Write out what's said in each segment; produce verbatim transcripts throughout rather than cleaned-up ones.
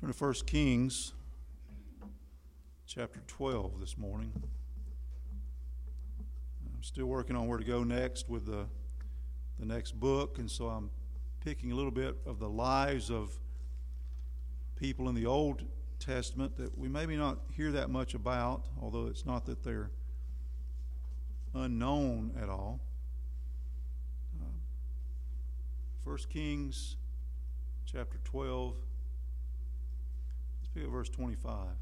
Turn to First Kings chapter twelve this morning. I'm still working on where to go next with the, the next book, and so I'm picking a little bit of the lives of people in the Old Testament that we maybe not hear that much about, although it's not that they're unknown at all. Uh, First Kings chapter twelve. Let's pick up verse twenty-five.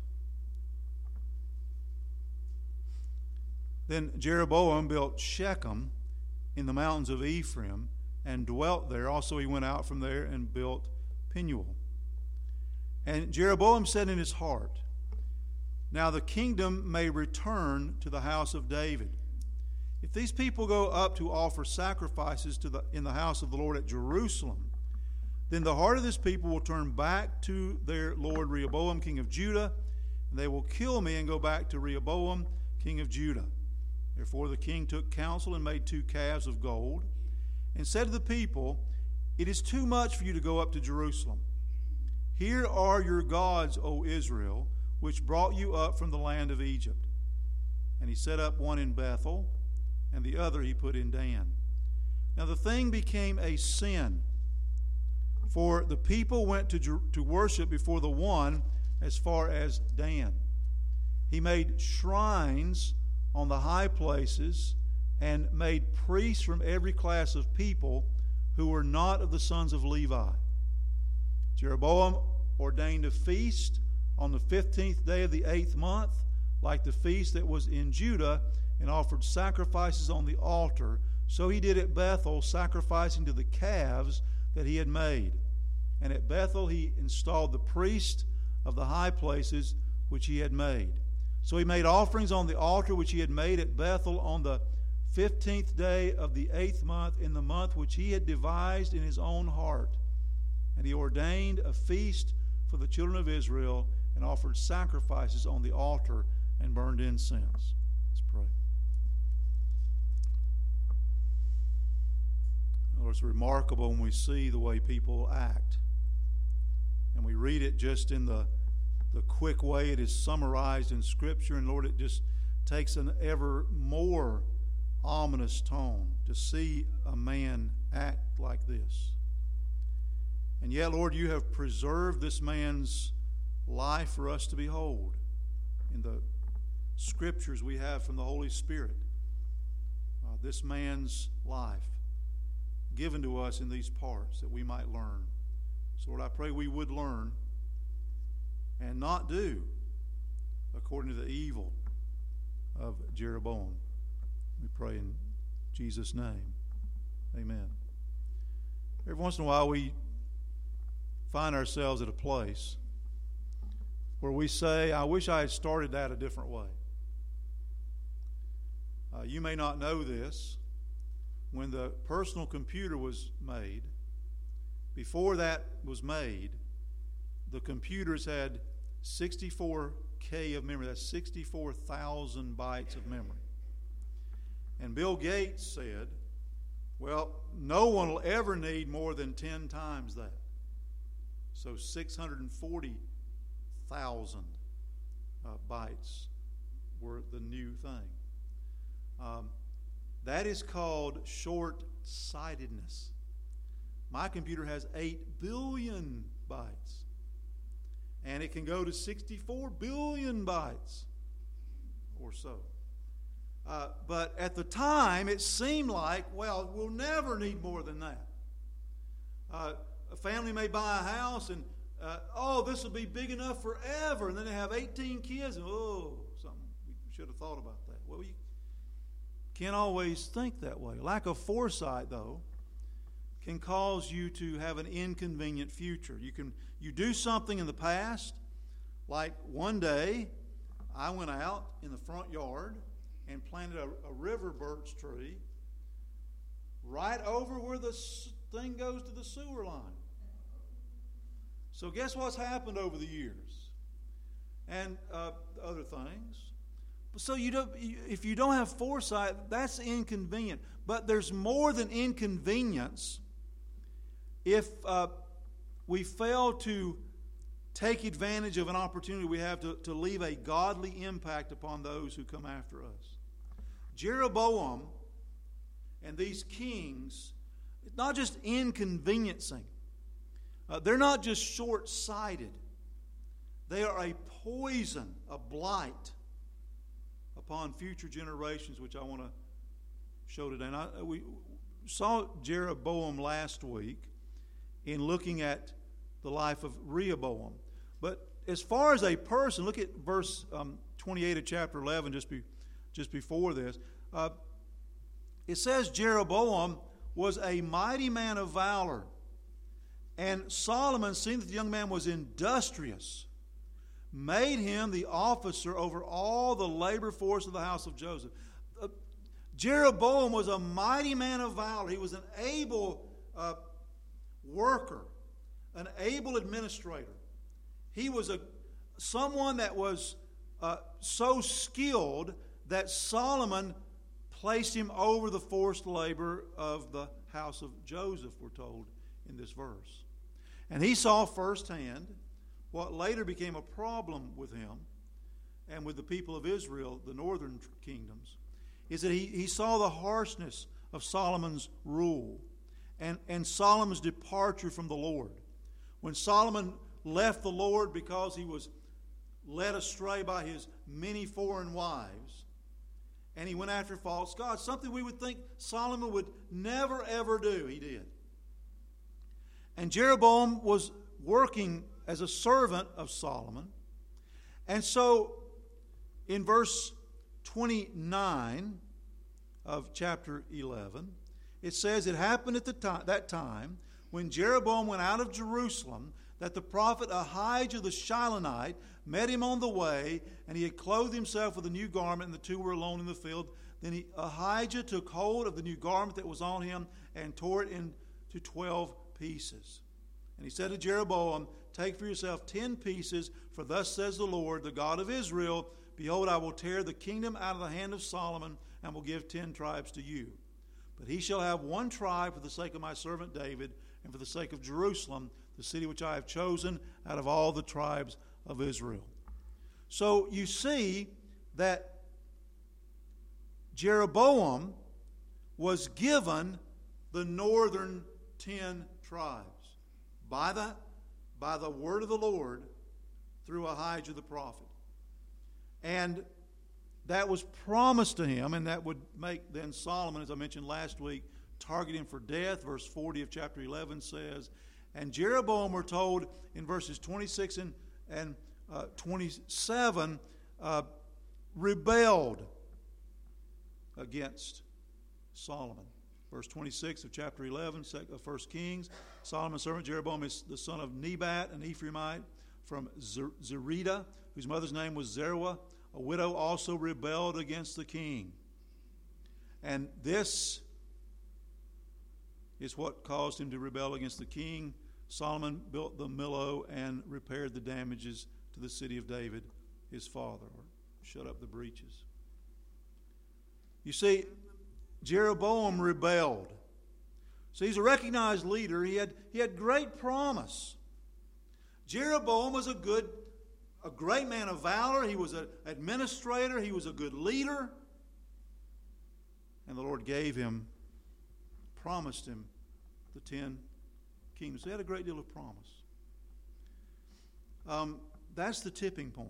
Then Jeroboam built Shechem in the mountains of Ephraim and dwelt there. Also he went out from there and built Penuel. And Jeroboam said in his heart, now the kingdom may return to the house of David. If these people go up to offer sacrifices to the, in the house of the Lord at Jerusalem, then the heart of this people will turn back to their Lord Rehoboam, king of Judah, and they will kill me and go back to Rehoboam, king of Judah. Therefore the king took counsel and made two calves of gold, and said to the people, it is too much for you to go up to Jerusalem. Here are your gods, O Israel, which brought you up from the land of Egypt. And he set up one in Bethel, and the other he put in Dan. Now the thing became a sin, for the people went to, to worship before the one as far as Dan. He made shrines on the high places and made priests from every class of people who were not of the sons of Levi. Jeroboam ordained a feast on the fifteenth day of the eighth month, like the feast that was in Judah, and offered sacrifices on the altar. So he did at Bethel, sacrificing to the calves that he had made. And at Bethel he installed the priest of the high places which he had made. So he made offerings on the altar which he had made at Bethel on the fifteenth day of the eighth month, in the month which he had devised in his own heart. And he ordained a feast for the children of Israel and offered sacrifices on the altar and burned incense. Let's pray. Lord, it's remarkable when we see the way people act. And we read it just in the, the quick way it is summarized in Scripture. And Lord, it just takes an ever more ominous tone to see a man act like this. And yet, Lord, you have preserved this man's life for us to behold in the Scriptures we have from the Holy Spirit. Uh, this man's life given to us in these parts that we might learn. So, Lord, I pray we would learn and not do according to the evil of Jeroboam. We pray in Jesus' name. Amen. Every once in a while we find ourselves at a place where we say, I wish I had started that a different way. Uh, you may not know this. When the personal computer was made, before that was made, the computers had sixty-four K of memory. That's sixty-four thousand bytes of memory. And Bill Gates said, well, no one will ever need more than ten times that. So six hundred forty thousand uh, bytes were the new thing. Um, that is called short-sightedness. My computer has eight billion bytes. And it can go to sixty-four billion bytes or so. Uh, but at the time, it seemed like, well, we'll never need more than that. Uh, a family may buy a house and, uh, oh, this will be big enough forever. And then they have eighteen kids and, oh, something. We should have thought about that. Well, you can't always think that way. Lack of foresight, though, can cause you to have an inconvenient future. You can you do something in the past, like one day I went out in the front yard and planted a, a river birch tree right over where the thing goes to the sewer line. So guess what's happened over the years? And uh, other things. So you don't, if you don't have foresight, that's inconvenient. But there's more than inconvenience if uh, we fail to take advantage of an opportunity we have to, to leave a godly impact upon those who come after us. Jeroboam and these kings, it's not just inconveniencing. Uh, they're not just short-sighted. They are a poison, a blight upon future generations, which I want to show today. And I, we saw Jeroboam last week in looking at the life of Rehoboam. But as far as a person, look at verse um, twenty-eight of chapter eleven, just, be, just before this. Uh, it says Jeroboam was a mighty man of valor. And Solomon, seeing that the young man was industrious, made him the officer over all the labor force of the house of Joseph. Uh, Jeroboam was a mighty man of valor. He was an able uh, worker, an able administrator. He was a someone that was uh, so skilled that Solomon placed him over the forced labor of the house of Joseph, we're told in this verse. And he saw firsthand what later became a problem with him and with the people of Israel, the northern kingdoms, is that he, he saw the harshness of Solomon's rule and, and Solomon's departure from the Lord. When Solomon left the Lord because he was led astray by his many foreign wives, and he went after false gods, something we would think Solomon would never ever do, he did. And Jeroboam was working as a servant of Solomon. And so in verse twenty-nine of chapter eleven, it says, it happened at the time, that time when Jeroboam went out of Jerusalem that the prophet Ahijah the Shilonite met him on the way, and he had clothed himself with a new garment, and the two were alone in the field. Then he, Ahijah took hold of the new garment that was on him and tore it into twelve pieces. And he said to Jeroboam, take for yourself ten pieces, for thus says the Lord, the God of Israel, behold, I will tear the kingdom out of the hand of Solomon, and will give ten tribes to you. But he shall have one tribe for the sake of my servant David, and for the sake of Jerusalem, the city which I have chosen out of all the tribes of Israel. So you see that Jeroboam was given the northern ten tribes by the, by the word of the Lord through Ahijah the prophet. And that was promised to him, and that would make then Solomon, as I mentioned last week, target him for death. Verse forty of chapter eleven says, and Jeroboam, we're told in verses twenty-six and, and uh, twenty-seven, uh, rebelled against Solomon. Verse twenty-six of chapter eleven of First Kings, Solomon's servant Jeroboam is the son of Nebat, an Ephraimite from Zerida, whose mother's name was Zeruiah. A widow also rebelled against the king. And this is what caused him to rebel against the king. Solomon built the Millo and repaired the damages to the city of David, his father, or shut up the breaches. You see, Jeroboam rebelled. So he's a recognized leader. He had, he had great promise. Jeroboam was a good, a great man of valor. He was an administrator. He was a good leader. And the Lord gave him, promised him the ten kingdoms. He had a great deal of promise. Um, that's the tipping point.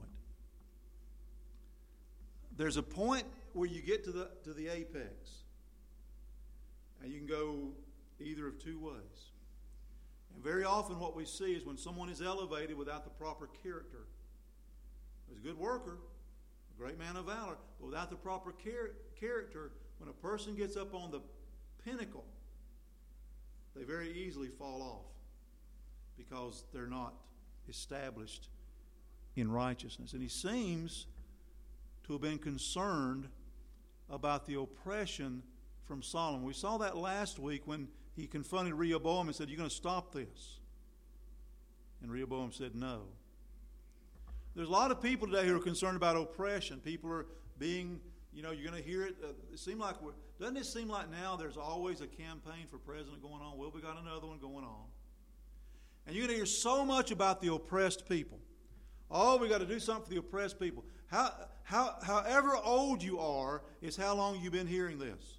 There's a point where you get to the to the apex. And you can go either of two ways. And very often what we see is when someone is elevated without the proper character. He's a good worker, a great man of valor, but without the proper char- character, when a person gets up on the pinnacle, they very easily fall off because they're not established in righteousness. And he seems to have been concerned about the oppression from Solomon. We saw that last week when he confronted Rehoboam and said, you're going to stop this. And Rehoboam said, no. There's a lot of people today who are concerned about oppression. People are being, you know, you're going to hear it. Uh, it seem like we're, doesn't it seem like now there's always a campaign for president going on? Well, we got another one going on. And you're going to hear so much about the oppressed people. Oh, we got to do something for the oppressed people. How, how, however old you are is how long you've been hearing this.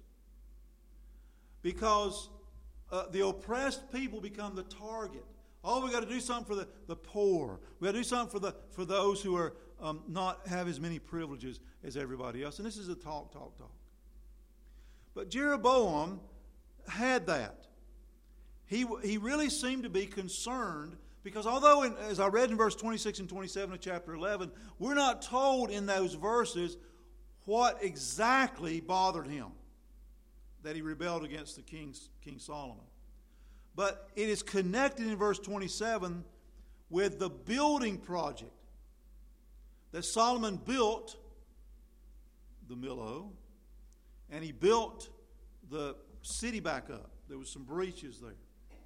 Because uh, the oppressed people become the target. Oh, we got to do something for the, the poor. We got to do something for the for those who are um, not have as many privileges as everybody else. And this is a talk, talk, talk. But Jeroboam had that. He he really seemed to be concerned because although, in, as I read in verse twenty-six and twenty-seven of chapter eleven, we're not told in those verses what exactly bothered him that he rebelled against the king, King Solomon. But it is connected in verse twenty-seven with the building project that Solomon built, the Millo, and he built the city back up. There was some breaches there.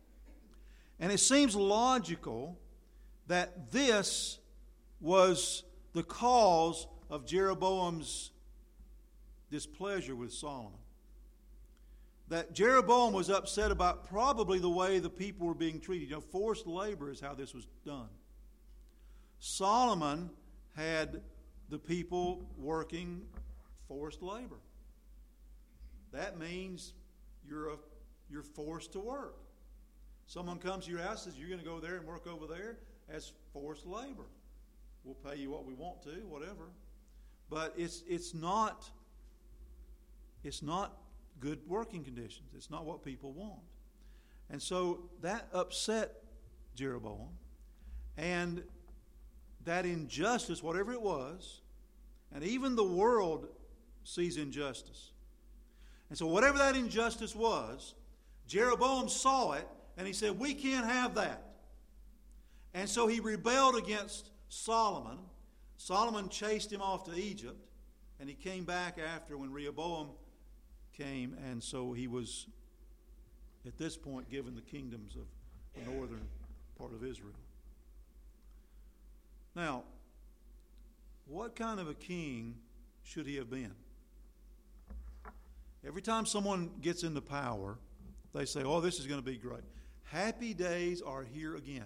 And it seems logical that this was the cause of Jeroboam's displeasure with Solomon. That Jeroboam was upset about probably the way the people were being treated. You know, forced labor is how this was done. Solomon had the people working forced labor. That means you're a, you're forced to work. Someone comes to your house and says, you're going to go there and work over there as forced labor. We'll pay you what we want to, whatever. But it's it's not it's not good working conditions. It's not what people want. And so that upset Jeroboam. And that injustice, whatever it was, and even the world sees injustice. And so whatever that injustice was, Jeroboam saw it, and he said, we can't have that. And so he rebelled against Solomon. Solomon chased him off to Egypt, and he came back after when Rehoboam came, and so he was, at this point, given the kingdoms of the northern part of Israel. Now, what kind of a king should he have been? Every time someone gets into power, they say, oh, this is going to be great. Happy days are here again.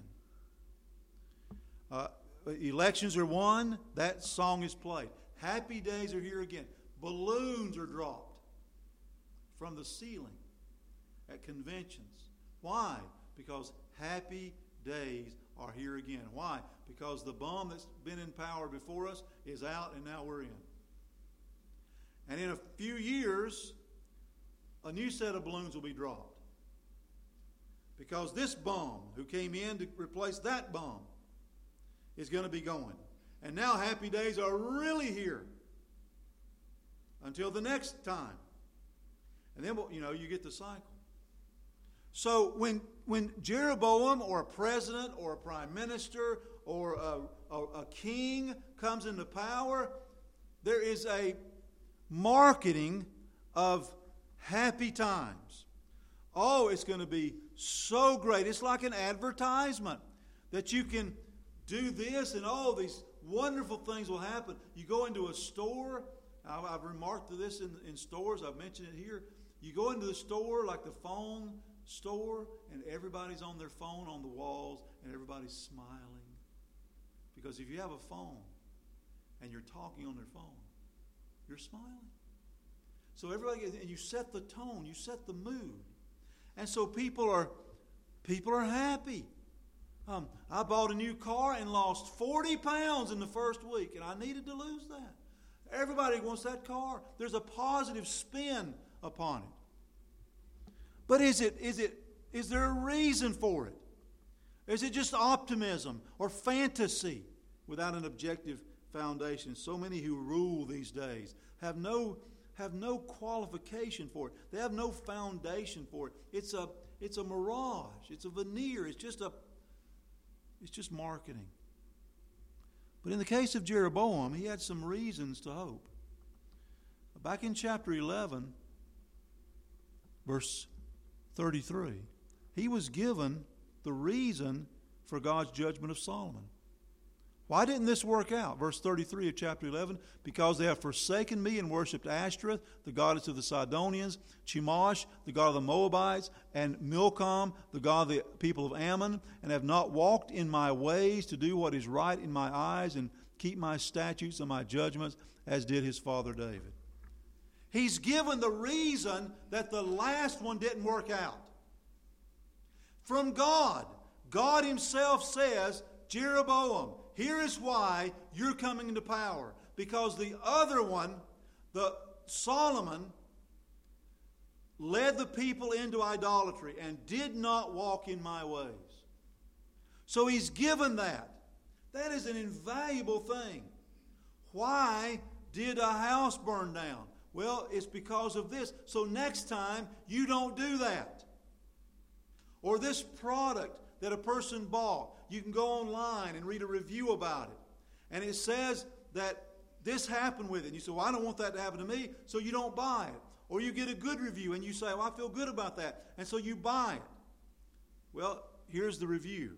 Uh, elections are won, that song is played. Happy days are here again. Balloons are dropped from the ceiling at conventions. Why? Because happy days are here again. Why? Because the bum that's been in power before us is out and now we're in. And in a few years, a new set of balloons will be dropped. Because this bum who came in to replace that bum is going to be going. And now happy days are really here until the next time. And then, you know, you get the cycle. So when when Jeroboam or a president or a prime minister or a, a, a king comes into power, there is a marketing of happy times. Oh, it's going to be so great. It's like an advertisement that you can do this and all these wonderful things will happen. You go into a store. I've remarked to this in, in stores. I've mentioned it here. You go into the store like the phone store and everybody's on their phone on the walls and everybody's smiling. Because if you have a phone and you're talking on their phone, you're smiling. So everybody, and you set the tone, you set the mood. And so people are people are happy. Um, I bought a new car and lost forty pounds in the first week, and I needed to lose that. Everybody wants that car. There's a positive spin upon it. But is it is it is there a reason for it? Is it just optimism or fantasy without an objective foundation? So many who rule these days have no have no qualification for it. They have no foundation for it. It's a it's a mirage. It's a veneer. It's just a it's just marketing. But in the case of Jeroboam, he had some reasons to hope. Back in chapter eleven, verse thirty-three, he was given the reason for God's judgment of Solomon. Why didn't this work out? Verse thirty-three of chapter eleven, because they have forsaken me and worshipped Ashtoreth, the goddess of the Sidonians, Chemosh, the god of the Moabites, and Milcom, the god of the people of Ammon, and have not walked in my ways to do what is right in my eyes and keep my statutes and my judgments, as did his father David. He's given the reason that the last one didn't work out. From God. God himself says, Jeroboam, here is why you're coming into power. Because the other one, the Solomon, led the people into idolatry and did not walk in my ways. So he's given that. That is an invaluable thing. Why did a house burn down? Well, it's because of this. So next time, you don't do that. Or this product that a person bought, you can go online and read a review about it. And it says that this happened with it. And you say, well, I don't want that to happen to me, so you don't buy it. Or you get a good review and you say, well, I feel good about that, and so you buy it. Well, here's the review.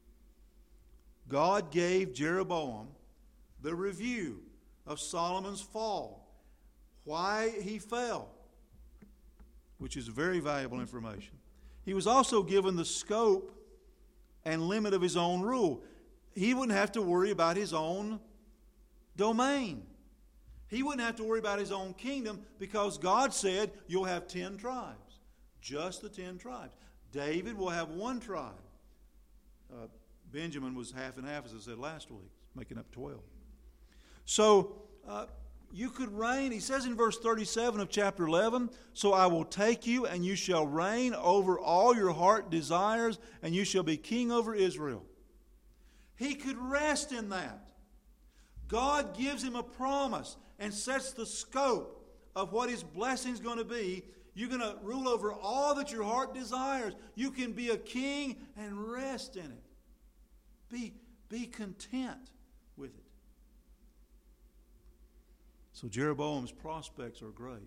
God gave Jeroboam the review of Solomon's fall, why he fell, which is very valuable information. He was also given the scope and limit of his own rule. He wouldn't have to worry about his own domain. He wouldn't have to worry about his own kingdom, because God said you'll have ten tribes. Just the ten tribes. David will have one tribe. Uh, Benjamin was half and half, as I said last week, making up twelve. So uh, you could reign. He says in verse thirty-seven of chapter eleven, so I will take you, and you shall reign over all your heart desires, and you shall be king over Israel. He could rest in that. God gives him a promise and sets the scope of what his blessing is going to be. You're going to rule over all that your heart desires. You can be a king and rest in it. Be, be content with it. So Jeroboam's prospects are great.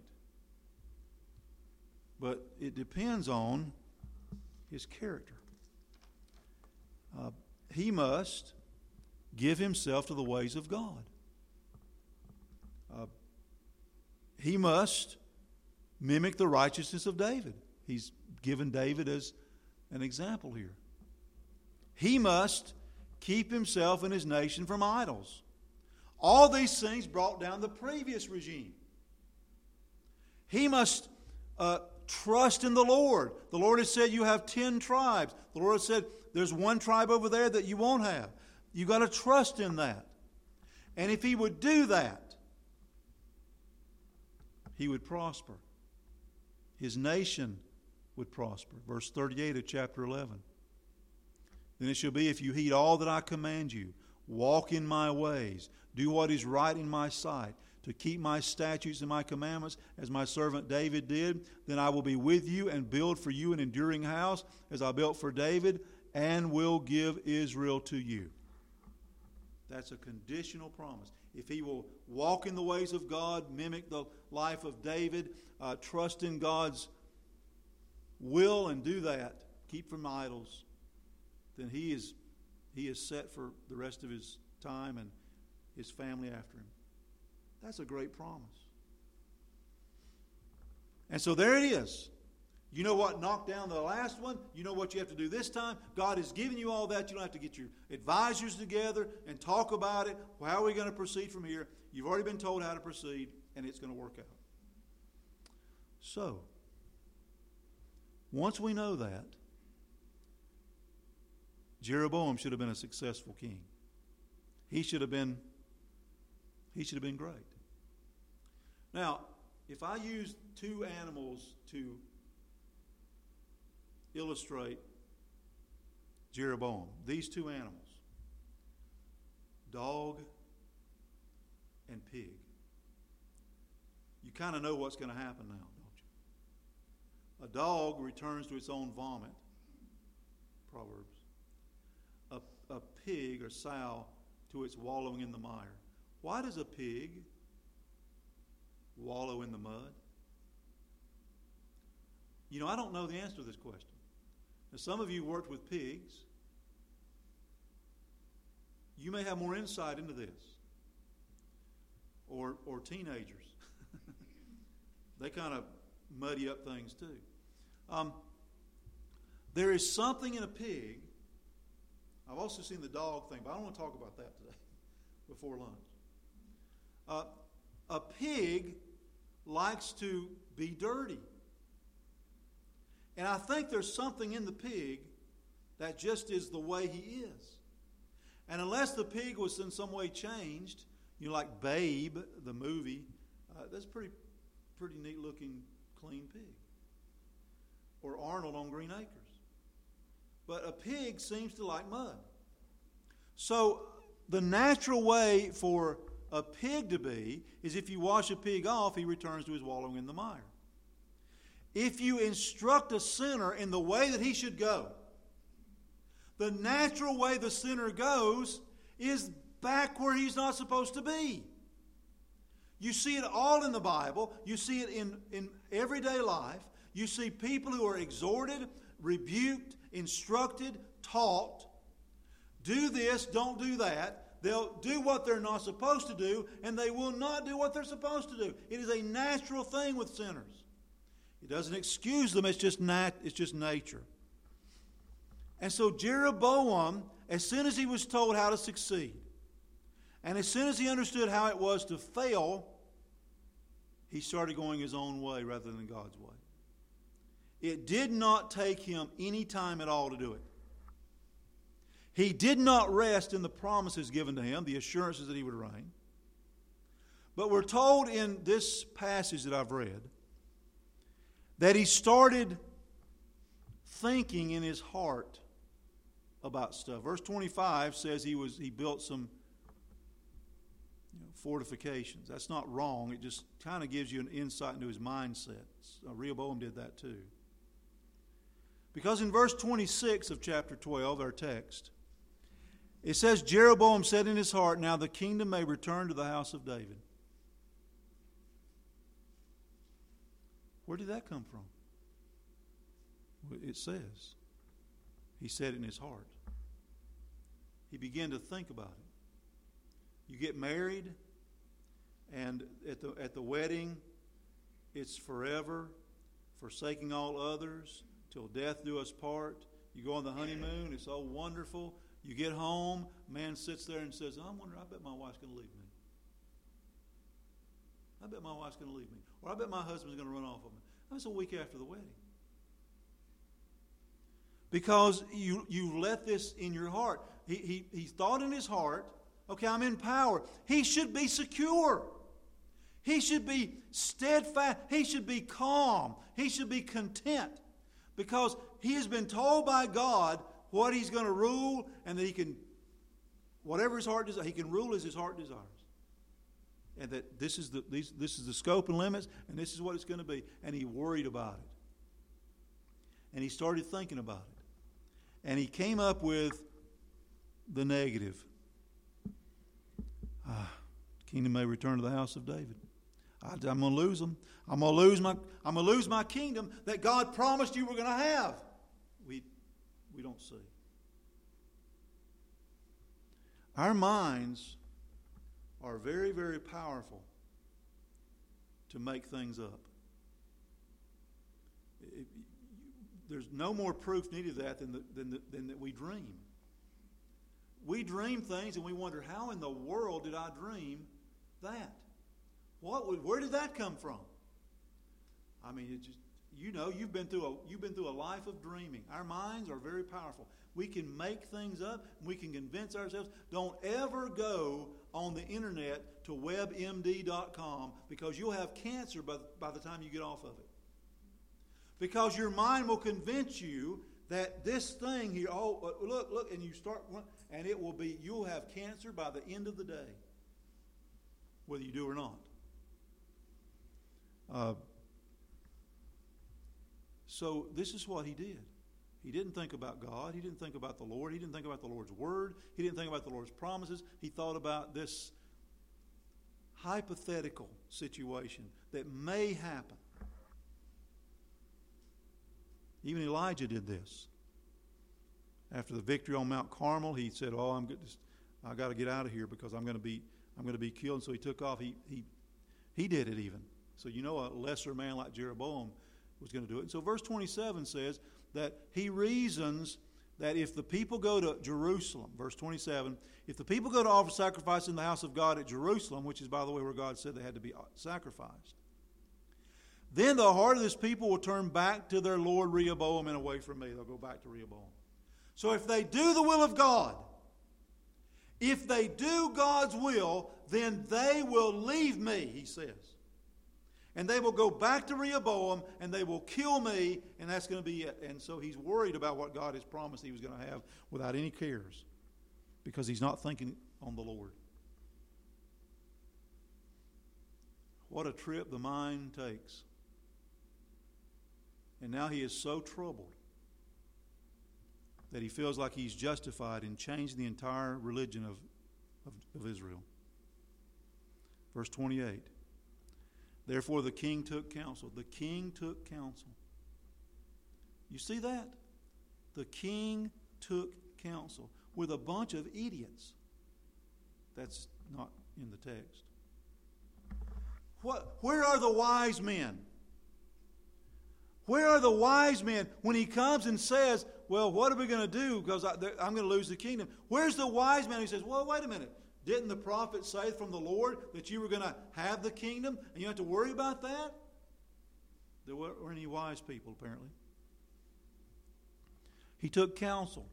But it depends on his character. Uh, he must give himself to the ways of God. Uh, he must mimic the righteousness of David. He's given David as an example here. He must keep himself and his nation from idols. All these things brought down the previous regime. He must uh, trust in the Lord. The Lord has said you have ten tribes. The Lord has said there's one tribe over there that you won't have. You've got to trust in that. And if he would do that, he would prosper. His nation would prosper. Verse thirty-eight of chapter eleven. Then it shall be, if you heed all that I command you, walk in my ways, do what is right in my sight, to keep my statutes and my commandments, as my servant David did, then I will be with you and build for you an enduring house, as I built for David, and will give Israel to you. That's a conditional promise. If he will walk in the ways of God, mimic the life of David, uh, trust in God's will and do that, keep from idols, then he is he is set for the rest of his time and his family after him. That's a great promise. And so there it is. You know what knocked down the last one? You know what you have to do this time? God has given you all that. You don't have to get your advisors together and talk about it. Well, how are we going to proceed from here? You've already been told how to proceed, and it's going to work out. So, once we know that, Jeroboam should have been a successful king. He should have been, he should have been great. Now, if I use two animals to illustrate Jeroboam, these two animals, dog and pig, you kind of know what's going to happen now, don't you? A dog returns to its own vomit, Proverbs. A, a pig or sow to its wallowing in the mire. Why does a pig wallow in the mud? You know, I don't know the answer to this question. Now, some of you worked with pigs. You may have more insight into this. Or, or teenagers. They kind of muddy up things too. Um, there is something in a pig. I've also seen the dog thing, but I don't want to talk about that today before lunch. Uh, a pig likes to be dirty. And I think there's something in the pig that just is the way he is. And unless the pig was in some way changed, you know, like Babe, the movie, uh, that's a pretty, pretty neat looking, clean pig. Or Arnold on Green Acres. But a pig seems to like mud. So the natural way for a pig to be is if you wash a pig off, he returns to his wallowing in the mire. If you instruct a sinner in the way that he should go, the natural way the sinner goes is back where he's not supposed to be. You see it all in the Bible. You see it in, in everyday life. You see people who are exhorted, rebuked, instructed, taught. Do this, don't do that. They'll do what they're not supposed to do, and they will not do what they're supposed to do. It is a natural thing with sinners. It doesn't excuse them, it's just nat- it's just nature. And so Jeroboam, as soon as he was told how to succeed, and as soon as he understood how it was to fail, he started going his own way rather than God's way. It did not take him any time at all to do it. He did not rest in the promises given to him, the assurances that he would reign. But we're told in this passage that I've read that he started thinking in his heart about stuff. Verse twenty-five says he was he built some you know, fortifications. That's not wrong. It just kind of gives you an insight into his mindset. Uh, Rehoboam did that too. Because in verse twenty-six of chapter twelve, our text, it says, Jeroboam said in his heart, now the kingdom may return to the house of David. Where did that come from? It says, he said it in his heart. He began to think about it. You get married, and at the, at the wedding, it's forever, forsaking all others, till death do us part. You go on the honeymoon, it's all wonderful. You get home, man sits there and says, I'm wondering, I bet my wife's going to leave me. I bet my wife's going to leave me. Or I bet my husband's going to run off of me. That's a week after the wedding. Because you, you let this in your heart. He, he, he thought in his heart, okay, I'm in power. He should be secure. He should be steadfast. He should be calm. He should be content. Because he has been told by God what he's going to rule, and that he can, whatever his heart desires, he can rule as his heart desires. And that this is the these, this is the scope and limits, and this is what it's going to be. And he worried about it. And he started thinking about it. And he came up with the negative. Ah, kingdom may return to the house of David. I, I'm going to lose them. I'm going to lose my. I'm going to lose my kingdom that God promised you were going to have. We, we don't see. Our minds are very, very powerful to make things up. It, there's no more proof needed of that than, the, than, the, than that we dream. We dream things and we wonder, how in the world did I dream that? What? Where did that come from? I mean, it just, you know, you've been through a you've been through a life of dreaming. Our minds are very powerful. We can make things up. We can convince ourselves. Don't ever go on the internet to web M D dot com, because you'll have cancer by the, by the time you get off of it. Because your mind will convince you that this thing here, oh, look, look, and you start, and it will be, you'll have cancer by the end of the day, whether you do or not. Uh, so this is what he did. He didn't think about God. He didn't think about the Lord. He didn't think about the Lord's word. He didn't think about the Lord's promises. He thought about this hypothetical situation that may happen. Even Elijah did this. After the victory on Mount Carmel, he said, oh, I'm good. I got to get out of here because I'm going to be I'm going to be killed. And so he took off. He he he did it even. So you know a lesser man like Jeroboam was going to do it. And so verse twenty-seven says that he reasons that if the people go to Jerusalem, verse twenty-seven, if the people go to offer sacrifice in the house of God at Jerusalem, which is, by the way, where God said they had to be sacrificed, then the heart of this people will turn back to their Lord Rehoboam and away from me. They'll go back to Rehoboam. So if they do the will of God, if they do God's will, then they will leave me, he says. And they will go back to Rehoboam, and they will kill me, and that's going to be it. And so he's worried about what God has promised he was going to have without any cares, because he's not thinking on the Lord. What a trip the mind takes. And now he is so troubled that he feels like he's justified in changing the entire religion of, of, of Israel. Verse twenty-eight. Therefore the king took counsel. The king took counsel. You see that? The king took counsel with a bunch of idiots. That's not in the text. What, where are the wise men? Where are the wise men when he comes and says, well, what are we going to do because I, I'm going to lose the kingdom? Where's the wise man who says, well, wait a minute. Didn't the prophet say from the Lord that you were going to have the kingdom and you have to worry about that? There weren't any wise people, apparently. He took counsel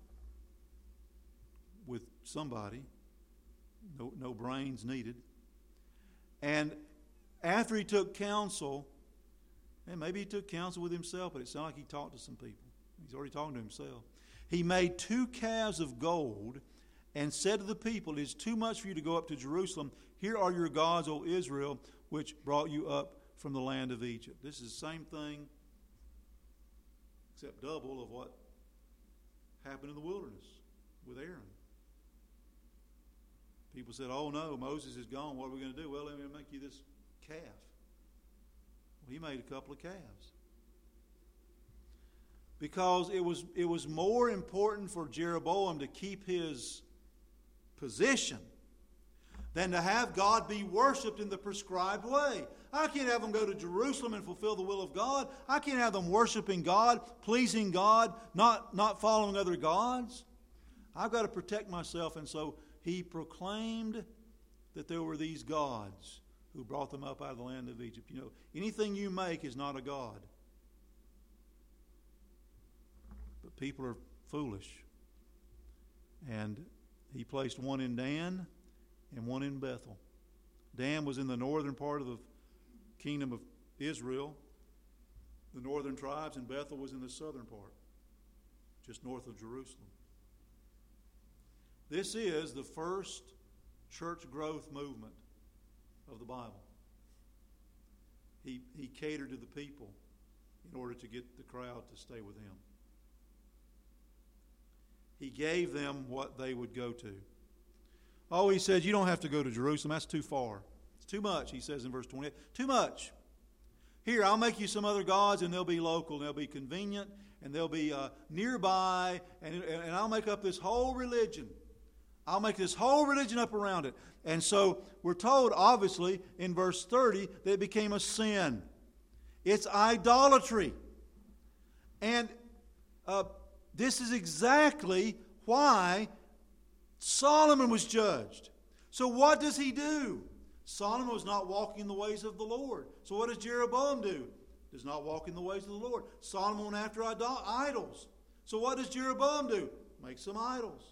with somebody. No, no brains needed. And after he took counsel, and maybe he took counsel with himself, but it sounded like he talked to some people. He's already talking to himself. He made two calves of gold and said to the people, it is too much for you to go up to Jerusalem. Here are your gods, O Israel, which brought you up from the land of Egypt. This is the same thing, except double of what happened in the wilderness with Aaron. People said, oh no, Moses is gone. What are we going to do? Well, let me make you this calf. Well, he made a couple of calves. Because it was, it was more important for Jeroboam to keep his position than to have God be worshipped in the prescribed way. I can't have them go to Jerusalem and fulfill the will of God. I can't have them worshiping God, pleasing God, not, not following other gods. I've got to protect myself. And so he proclaimed that there were these gods who brought them up out of the land of Egypt. You know, anything you make is not a god. But people are foolish. And he placed one in Dan and one in Bethel. Dan was in the northern part of the kingdom of Israel, the northern tribes, and Bethel was in the southern part, just north of Jerusalem. This is the first church growth movement of the Bible. He, he catered to the people in order to get the crowd to stay with him. He gave them what they would go to. Oh, he said, you don't have to go to Jerusalem. That's too far. It's too much, he says in verse twenty-eight. Too much. Here, I'll make you some other gods, and they'll be local, and they'll be convenient, and they'll be uh, nearby, and, and I'll make up this whole religion. I'll make this whole religion up around it. And so we're told, obviously, in verse thirty, that it became a sin. It's idolatry. And uh, this is exactly why Solomon was judged. So what does he do? Solomon was not walking in the ways of the Lord. So what does Jeroboam do? Does not walk in the ways of the Lord. Solomon went after idol- idols. So what does Jeroboam do? Make some idols.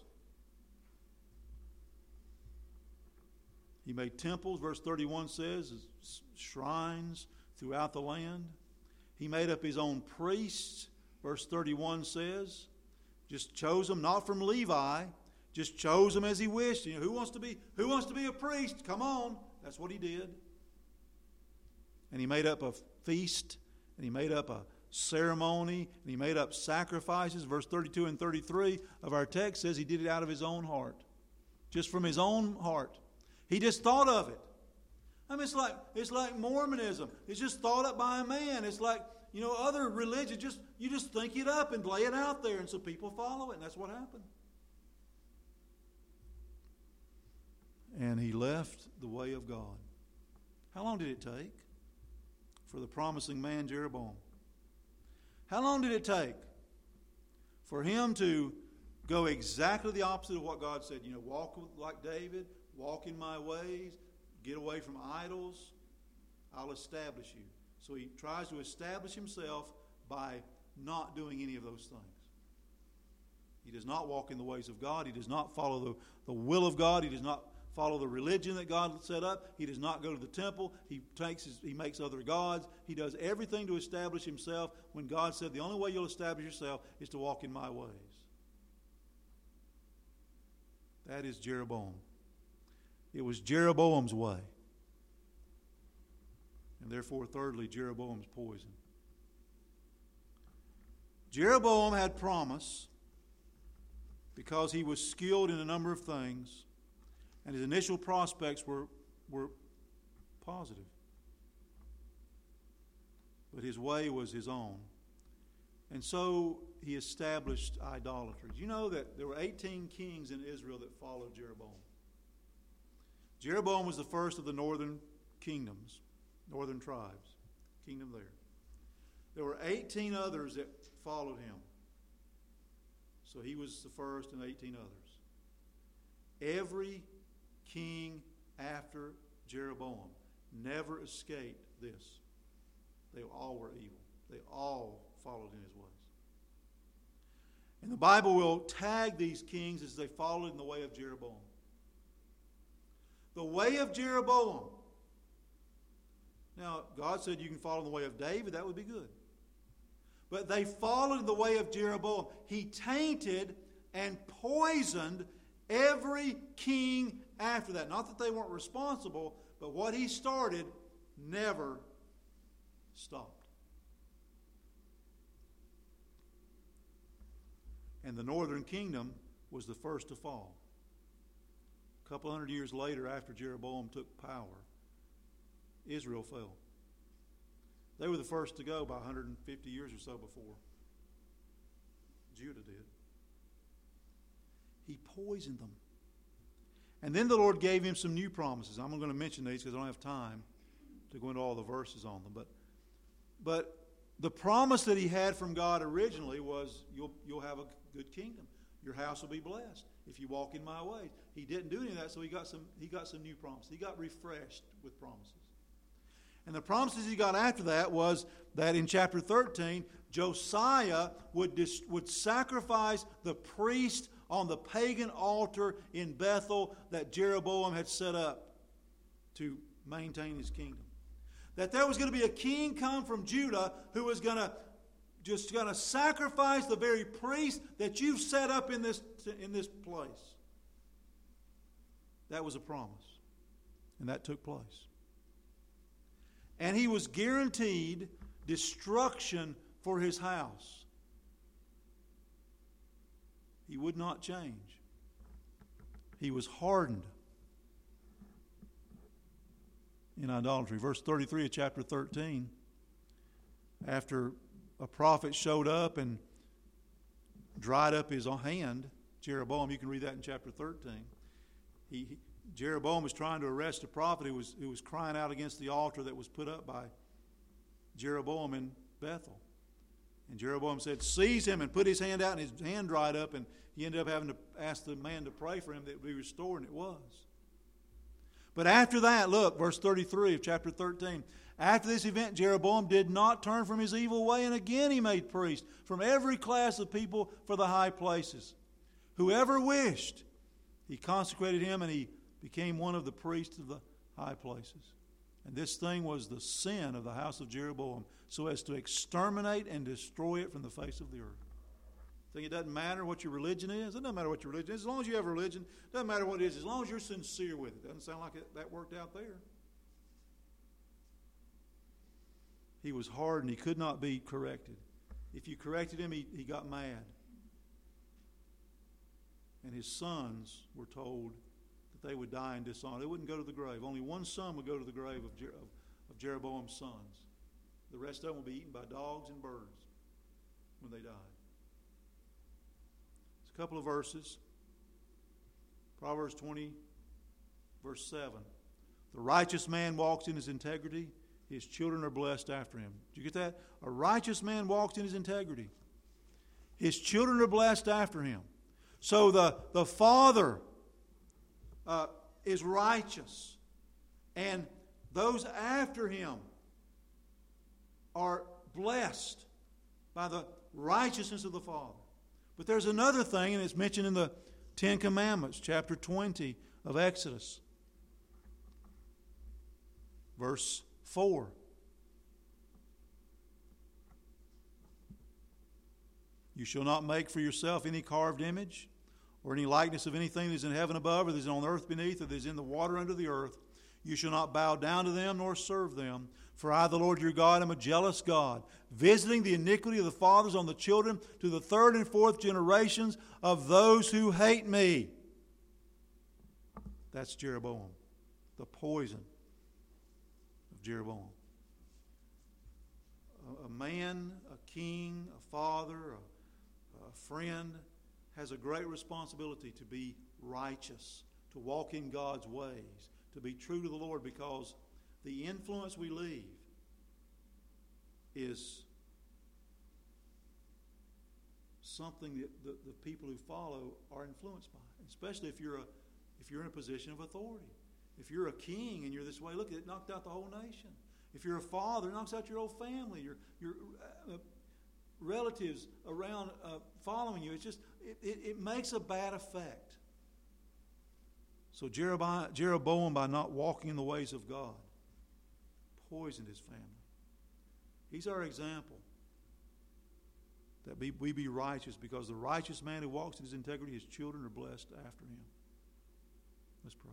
He made temples, verse thirty-one says, shrines throughout the land. He made up his own priests, verse thirty-one says. Just chose them, not from Levi, just chose them as he wished. You know, who wants to be, who wants to be a priest? Come on. That's what he did. And he made up a feast, and he made up a ceremony, and he made up sacrifices. Verse thirty-two and thirty-three of our text says he did it out of his own heart. Just from his own heart. He just thought of it. I mean, it's like, it's like Mormonism. It's just thought up by a man. It's like, you know, other religions, just you just think it up and lay it out there, and so people follow it, and that's what happened. and he left the way of God. How long did it take for the promising man Jeroboam? How long did it take for him to go exactly the opposite of what God said? You know, walk like David, walk in my ways, get away from idols, I'll establish you. So he tries to establish himself by not doing any of those things. He does not walk in the ways of God. He does not follow the, the will of God. He does not follow the religion that God set up. He does not go to the temple. He takes his, he makes other gods. He does everything to establish himself when God said the only way you'll establish yourself is to walk in my ways. That is Jeroboam. It was Jeroboam's way. And therefore, thirdly, Jeroboam's poison. Jeroboam had promise because he was skilled in a number of things, and his initial prospects were, were positive. But his way was his own. And so he established idolatry. You know that there were eighteen kings in Israel that followed Jeroboam. Jeroboam was the first of the northern kingdoms, northern tribes, kingdom there. There were eighteen others that followed him. So he was the first and eighteen others. Every king after Jeroboam never escaped this. They all were evil. They all followed in his ways. And the Bible will tag these kings as they followed in the way of Jeroboam. The way of Jeroboam. Now, God said you can follow in the way of David. That would be good. But they followed in the way of Jeroboam. He tainted and poisoned every king after that. Not that they weren't responsible, but what he started never stopped. And the northern kingdom was the first to fall. A couple hundred years later, after Jeroboam took power, Israel fell. They were the first to go by one hundred fifty years or so before Judah did. He poisoned them. And then the Lord gave him some new promises. I'm not going to mention these because I don't have time to go into all the verses on them. But, but the promise that he had from God originally was you'll, you'll have a good kingdom. Your house will be blessed if you walk in my ways. He didn't do any of that, so he got some, he got some new promises. He got refreshed with promises. And the promises he got after that was that in chapter thirteen, Josiah would, dis, would sacrifice the priest on the pagan altar in Bethel that Jeroboam had set up to maintain his kingdom. That there was going to be a king come from Judah who was going to just going to sacrifice the very priest that you've set up in this, in this place. That was a promise. And that took place. And he was guaranteed destruction for his house. He would not change. He was hardened in idolatry. Verse thirty-three of chapter thirteen, after a prophet showed up and dried up his hand, Jeroboam, you can read that in chapter thirteen. He, he, Jeroboam was trying to arrest a prophet who was, who was crying out against the altar that was put up by Jeroboam in Bethel. And Jeroboam said, seize him, and put his hand out, and his hand dried up, and he ended up having to ask the man to pray for him that it would be restored, and it was. But after that, look, verse thirty-three of chapter thirteen. After this event, Jeroboam did not turn from his evil way, and again he made priests from every class of people for the high places. Whoever wished, he consecrated him, and he became one of the priests of the high places. And this thing was the sin of the house of Jeroboam, so as to exterminate and destroy it from the face of the earth. Think it doesn't matter what your religion is? It doesn't matter what your religion is. As long as you have a religion, it doesn't matter what it is. As long as you're sincere with it. Doesn't sound like it, that worked out there. He was hardened. He could not be corrected. If you corrected him, he, he got mad. And his sons were told that they would die in dishonor. They wouldn't go to the grave. Only one son would go to the grave of, Jer- of, of Jeroboam's sons. The rest of them will be eaten by dogs and birds when they died. It's a couple of verses. Proverbs twenty, Verse seven. The righteous man walks in his integrity. His children are blessed after him. Did you get that? A righteous man walks in his integrity. His children are blessed after him. So the, the father uh, is righteous. And those after him are blessed by the righteousness of the Father. But there's another thing, and it's mentioned in the Ten Commandments, chapter twenty of Exodus. Verse four. You shall not make for yourself any carved image or any likeness of anything that is in heaven above, or that is on the earth beneath, or that is in the water under the earth. You shall not bow down to them nor serve them. For I, the Lord your God, am a jealous God, visiting the iniquity of the fathers on the children to the third and fourth generations of those who hate me. That's Jeroboam, the poison of Jeroboam. A, a man, a king, a father, a, a friend has a great responsibility to be righteous, to walk in God's ways, to be true to the Lord, because the influence we leave is something that the, the people who follow are influenced by, especially if you're a if you're in a position of authority. If you're a king and you're this way, look, it knocked out the whole nation. If you're a father, it knocks out your whole family, your your uh, relatives around uh, following you. It's just it, it, it makes a bad effect. So Jeroboam, Jeroboam, by not walking in the ways of God, poisoned his family. He's our example. That we, we be righteous, because the righteous man who walks in his integrity, his children are blessed after him. Let's pray.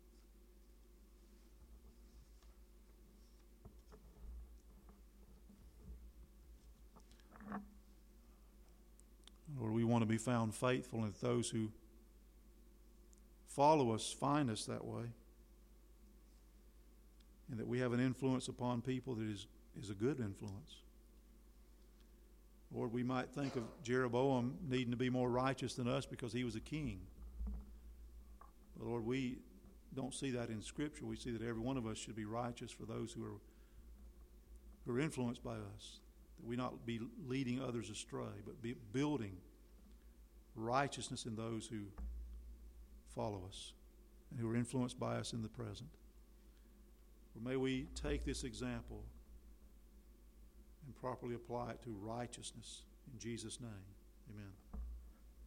Lord, we want to be found faithful, and that those who follow us find us that way, and that we have an influence upon people that is, is a good influence. Lord, we might think of Jeroboam needing to be more righteous than us because he was a king. But Lord, we don't see that in Scripture. We see that every one of us should be righteous for those who are, who are influenced by us. That we not be leading others astray, but be building righteousness in those who follow us and who are influenced by us in the present. Or may we take this example and properly apply it to righteousness. In Jesus' name, amen.